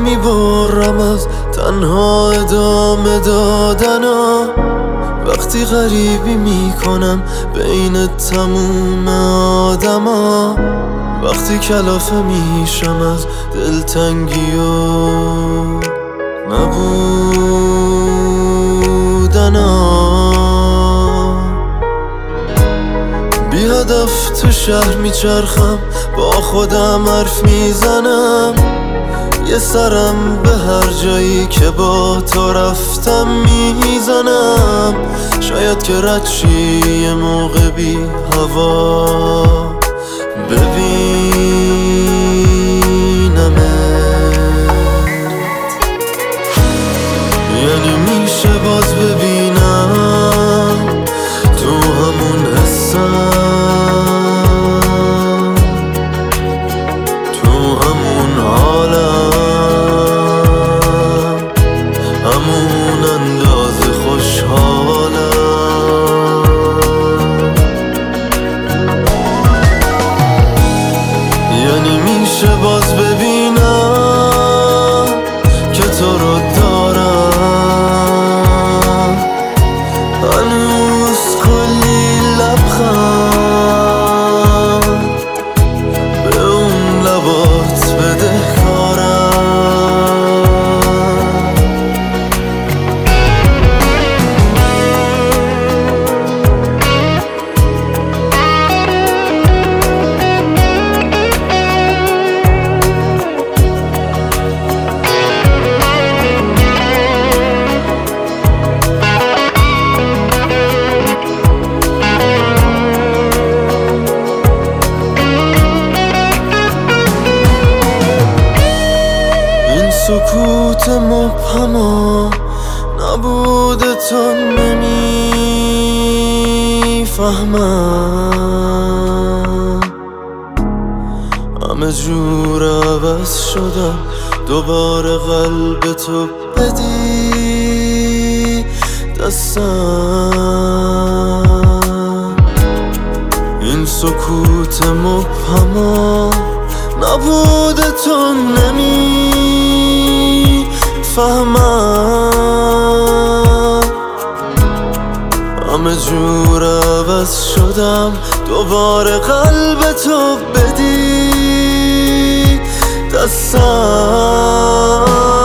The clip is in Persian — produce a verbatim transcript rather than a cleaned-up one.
میبرم از تنها ادامه دادنا، وقتی غریبی میکنم بین تموم آدما، وقتی کلافه میشم از دلتنگی و نبودنا، بی هدف تو شهر میچرخم با خودم حرف میزنم، یه سرم به هر جایی که با تو رفتم میزنم، شاید که رد شی یه موقع بی هوا ببینمت، یعنی میشه باز ببینم تو همون حسم، تو همون حالم، همون اندازه خوشحالم، یعنی میشه باز ببینم که تو رو دارم، هنوز کلی لبخند به اون لبات بدهکارم، سکوت مبهما نبود تو نمیفهمم، همه جور عوض شدم دوباره قلب تو بدی دستم، این سکوت مبهما نبود تو نمیفهمم، همه جور عوض شدم دوباره قلب تو بدی دستم.